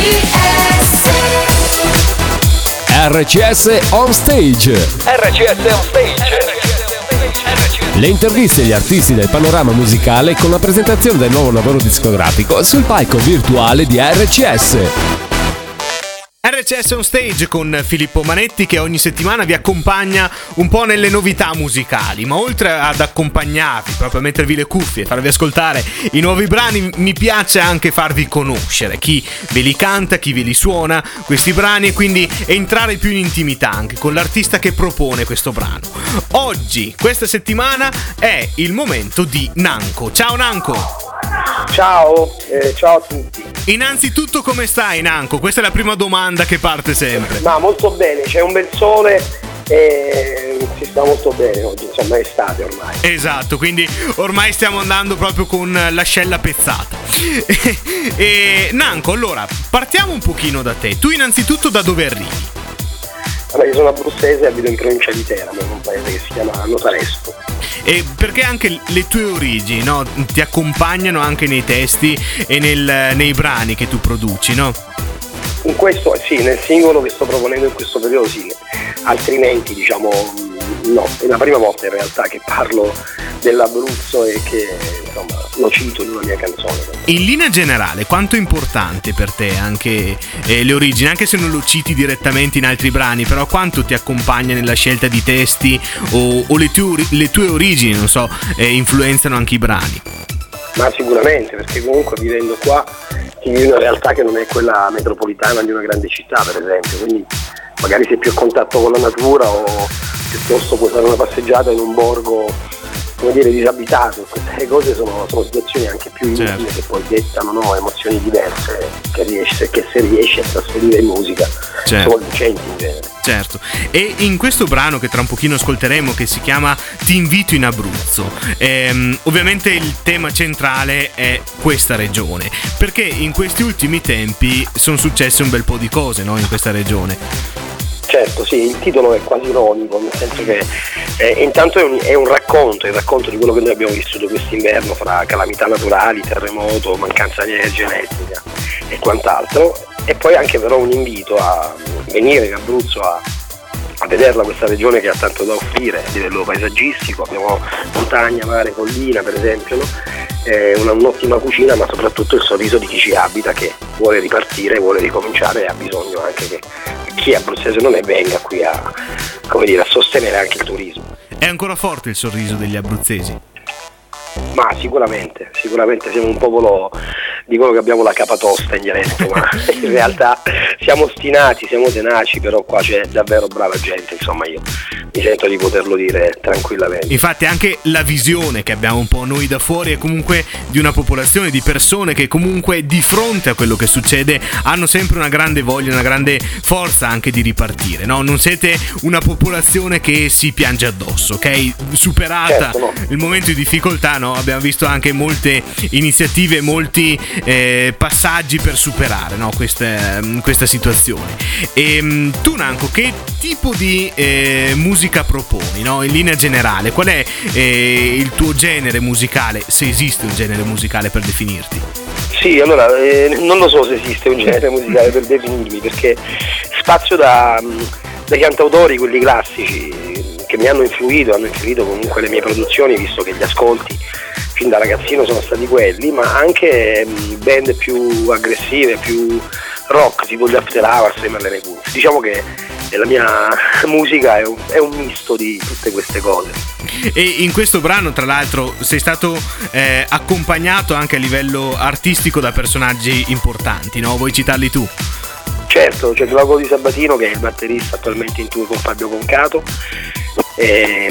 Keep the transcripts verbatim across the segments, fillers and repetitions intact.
R C S On Stage. R C S On Stage. Le interviste agli artisti del panorama musicale con la presentazione del nuovo lavoro discografico sul palco virtuale di R C S. R C S On Stage con Filippo Manetti, che ogni settimana vi accompagna un po' nelle novità musicali, ma oltre ad accompagnarvi, proprio a mettervi le cuffie e farvi ascoltare i nuovi brani, mi piace anche farvi conoscere chi ve li canta, chi ve li suona questi brani, e quindi entrare più in intimità anche con l'artista che propone questo brano. Oggi, questa settimana, è il momento di Nanco. Ciao Nanco! Ciao, eh, ciao a tutti. Innanzitutto, come stai Nanco? Questa è la prima domanda che parte sempre. Ma molto bene, c'è un bel sole e si sta molto bene oggi, insomma è estate ormai. Esatto, quindi ormai stiamo andando proprio con l'ascella pezzata. E Nanco, allora, partiamo un pochino da te. Tu innanzitutto da dove arrivi? Allora, io sono abruzzese e abito in provincia di Teramo, in un paese che si chiama Notaresco. E perché anche le tue origini, no, ti accompagnano anche nei testi e nel, nei brani che tu produci, no? In questo, sì, nel singolo che sto proponendo in questo periodo sì, altrimenti diciamo no, è la prima volta in realtà che parlo dell'Abruzzo e che insomma lo cito in una mia canzone. In linea generale, quanto è importante per te anche eh, le origini, anche se non lo citi direttamente in altri brani, però quanto ti accompagna nella scelta di testi o, o le, tue, le tue origini, non so, eh, influenzano anche i brani? Ma sicuramente, perché comunque vivendo qua si vive una realtà che non è quella metropolitana di una grande città, per esempio, quindi magari sei più a contatto con la natura o piuttosto puoi fare una passeggiata in un borgo, come dire, disabitato. Queste cose sono, sono situazioni anche più intime, certo, che poi dettano, no, emozioni diverse che, riesce, che se riesci a trasferire in musica, certo, sono vincenti in genere. Certo, e in questo brano che tra un pochino ascolteremo, che si chiama Ti invito in Abruzzo, ehm, ovviamente il tema centrale è questa regione, perché in questi ultimi tempi sono successe un bel po' di cose, no, in questa regione. Certo, sì, il titolo è quasi ironico, nel senso che eh, intanto è un, è un racconto, è il racconto di quello che noi abbiamo vissuto quest'inverno fra calamità naturali, terremoto, mancanza di energia elettrica e quant'altro, e poi anche però un invito a venire in Abruzzo a, a vederla, questa regione che ha tanto da offrire a livello paesaggistico. Abbiamo montagna, mare, collina per esempio, no? eh, una, un'ottima cucina, ma soprattutto il sorriso di chi ci abita, che vuole ripartire, vuole ricominciare e ha bisogno anche che chi abruzzese non è venga qui a, come dire, a sostenere anche il turismo. È ancora forte il sorriso degli abruzzesi? Ma sicuramente, sicuramente siamo un popolo, dicono che abbiamo la capa tosta in dialetto, ma in realtà siamo ostinati, siamo tenaci, però qua c'è davvero brava gente, insomma io mi sento di poterlo dire tranquillamente. Infatti anche la visione che abbiamo un po' noi da fuori è comunque di una popolazione di persone che comunque di fronte a quello che succede hanno sempre una grande voglia, una grande forza anche di ripartire, no? Non siete una popolazione che si piange addosso, ok? Superata, certo, no, il momento di difficoltà, no? Abbiamo visto anche molte iniziative, molti eh, passaggi per superare, no, queste, questa situazione. E tu Nanco, che tipo di eh, musica proponi, no? In linea generale, qual è eh, il tuo genere musicale, se esiste un genere musicale per definirti? Sì, allora eh, non lo so se esiste un genere musicale per definirmi, perché spazio da, dai cantautori, quelli classici, che mi hanno influito, hanno influito comunque le mie produzioni, visto che gli ascolti fin da ragazzino sono stati quelli, ma anche band più aggressive, più rock, tipo gli After Hours e Marlene Kunz. Diciamo che la mia musica è un, è un misto di tutte queste cose. E in questo brano, tra l'altro, sei stato eh, accompagnato anche a livello artistico da personaggi importanti, no? Vuoi citarli tu? Certo, c'è Glauco Di Sabatino, che è il batterista attualmente in tour con Fabio Concato, e,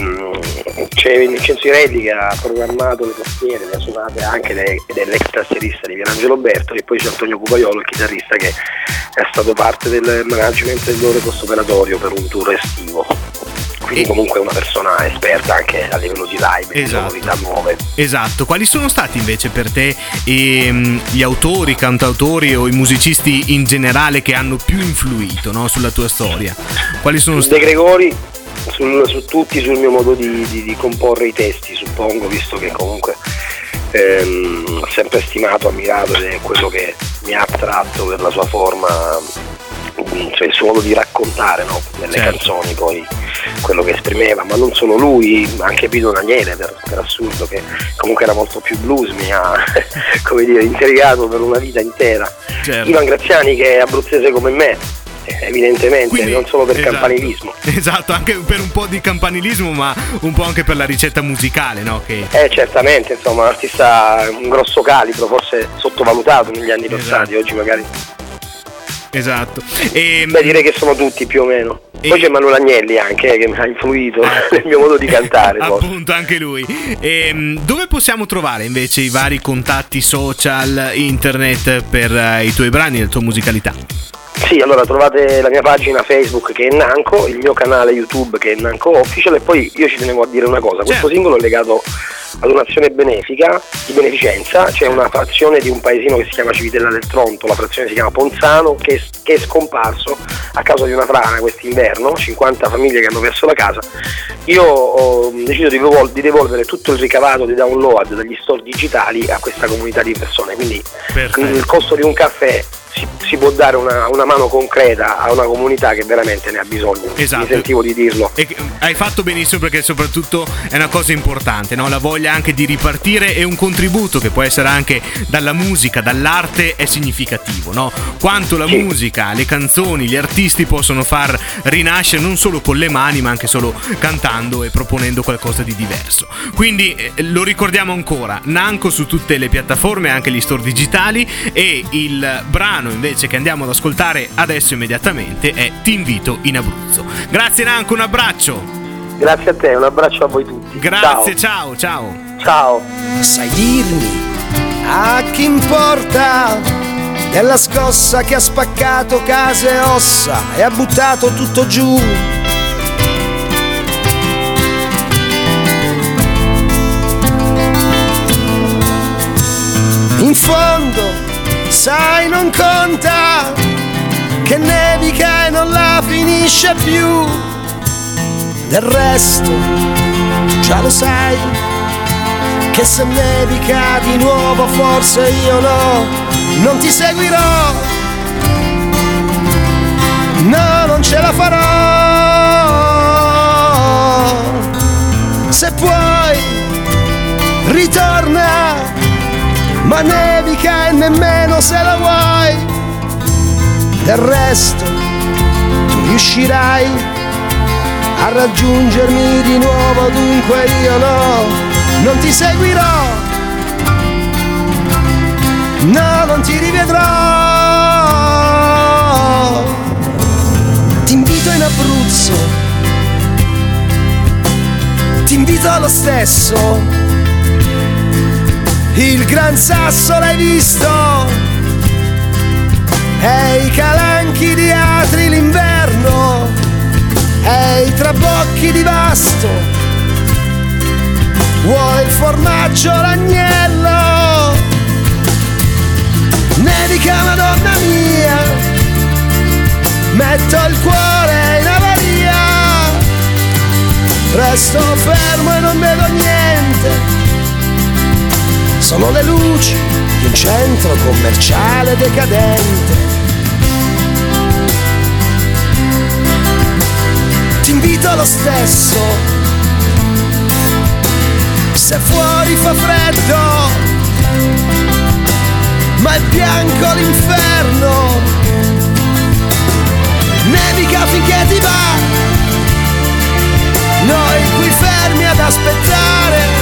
c'è Vincenzo Irelli che ha programmato le tastiere, le ha suonate anche ed è l'ex tastierista di Pierangelo Berto, e poi c'è Antonio Cupaiolo, il chitarrista, che è stato parte del management del loro post-operatorio per un tour estivo. Quindi comunque una persona esperta anche a livello di live, esatto, di novità nuove. Esatto. Quali sono stati invece per te ehm, gli autori, cantautori o i musicisti in generale che hanno più influito, no, sulla tua storia? Quali sono stati? De Gregori, sul, su tutti, sul mio modo di, di, di comporre i testi, suppongo, visto che comunque ehm, ho sempre stimato, ammirato, ed è quello che mi ha attratto per la sua forma, cioè il suo modo di raccontare, no? Nelle certo. canzoni poi quello che esprimeva, ma non solo lui, anche Pino Daniele per, per assurdo, che comunque era molto più blues, mi ha come dire intrigato per una vita intera. Certo. Ivan Graziani, che è abruzzese come me, evidentemente. Quindi, non solo per esatto, campanilismo. Esatto, anche per un po' di campanilismo, ma un po' anche per la ricetta musicale, no? Che... Eh certamente, insomma, un artista un grosso calibro, forse sottovalutato negli anni esatto. passati, oggi magari. Esatto. E... Beh, direi che sono tutti più o meno. E... Poi c'è Emanuele Agnelli anche, eh, che mi ha influito nel mio modo di cantare. Appunto, anche lui. E, dove possiamo trovare invece i vari contatti social, internet per uh, i tuoi brani e la tua musicalità? Sì, allora trovate la mia pagina Facebook che è Nanco, il mio canale YouTube che è Nanco Official, e poi io ci tenevo a dire una cosa, questo certo. singolo è legato ad un'azione benefica, di beneficenza. C'è una frazione di un paesino che si chiama Civitella del Tronto, la frazione si chiama Ponzano, che è, che è scomparso a causa di una frana quest'inverno, cinquanta famiglie che hanno perso la casa. Io ho deciso di, devol- di devolvere tutto il ricavato di download dagli store digitali a questa comunità di persone, quindi Perfetto. il costo di un caffè si, si può dare una, una mano concreta a una comunità che veramente ne ha bisogno. Esatto. Mi sentivo di dirlo. E hai fatto benissimo, perché soprattutto è una cosa importante, no? La voglia anche di ripartire, e un contributo che può essere anche dalla musica, dall'arte, è significativo, no? Quanto la sì. musica, le canzoni, gli artisti possono far rinascere non solo con le mani, ma anche solo cantando e proponendo qualcosa di diverso. Quindi eh, lo ricordiamo ancora, Nanco su tutte le piattaforme, anche gli store digitali, e il brano invece che andiamo ad ascoltare adesso immediatamente è Ti invito in Abruzzo. Grazie Nanco, un abbraccio. Grazie a te, un abbraccio a voi tutti. Grazie, ciao ciao. Ciao. Sai dirmi a chi importa della scossa che ha spaccato case e ossa e ha buttato tutto giù? In fondo sai non conta che nevica e non la finisce più. Del resto già lo sai che se nevica di nuovo forse io no, non ti seguirò. No, non ce la farò. Se puoi ritorna, ma nevica e nemmeno se la vuoi. Del resto tu riuscirai a raggiungermi di nuovo, dunque io no, non ti seguirò. No, non ti rivedrò. Ti invito in Abruzzo, ti invito allo stesso. Il Gran Sasso l'hai visto, e i calanchi di Atri l'inverno, e i trabocchi di Vasto. Vuoi il formaggio, l'agnello? Nevica Madonna mia, metto il cuore in avaria, resto fermo e non vedo niente. Sono le luci di un centro commerciale decadente. Ti invito lo stesso, se fuori fa freddo, ma è bianco l'inferno. Nevica finché ti va, noi qui fermi ad aspettare.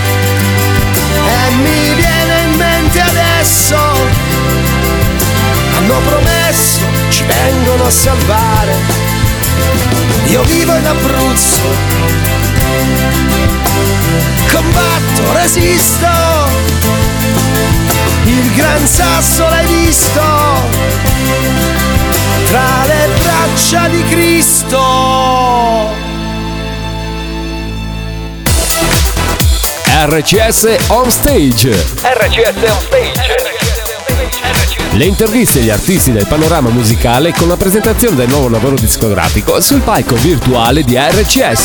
E mi viene in mente adesso, hanno promesso, ci vengono a salvare. Io vivo in Abruzzo, combatto, resisto. Il Gran Sasso l'hai visto, tra le braccia di Cristo. R C S On Stage. R C S On Stage. Le interviste agli artisti del panorama musicale con la presentazione del nuovo lavoro discografico sul palco virtuale di R C S.